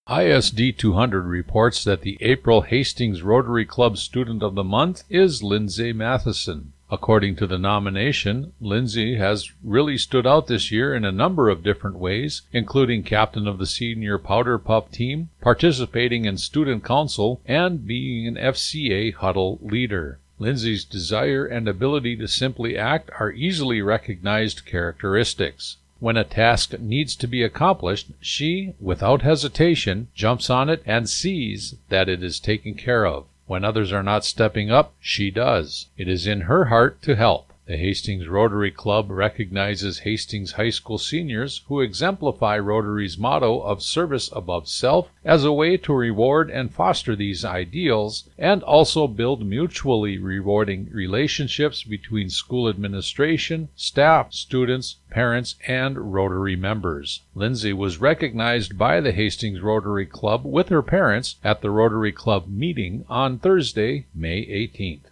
ISD 200 reports that the April Hastings Rotary Club Student of the Month is Lindsay Matheson. According to the nomination, Lindsay has really stood out this year in a number of different ways, including captain of the senior Powder Puff team, participating in student council, and being an FCA huddle leader. Lindsay's desire and ability to simply act are easily recognized characteristics. When a task needs to be accomplished, she, without hesitation, jumps on it and sees that it is taken care of. When others are not stepping up, she does. It is in her heart to help. The Hastings Rotary Club recognizes Hastings High School seniors who exemplify Rotary's motto of service above self as a way to reward and foster these ideals and also build mutually rewarding relationships between school administration, staff, students, parents, and Rotary members. Lindsay was recognized by the Hastings Rotary Club with her parents at the Rotary Club meeting on Thursday, May 18th.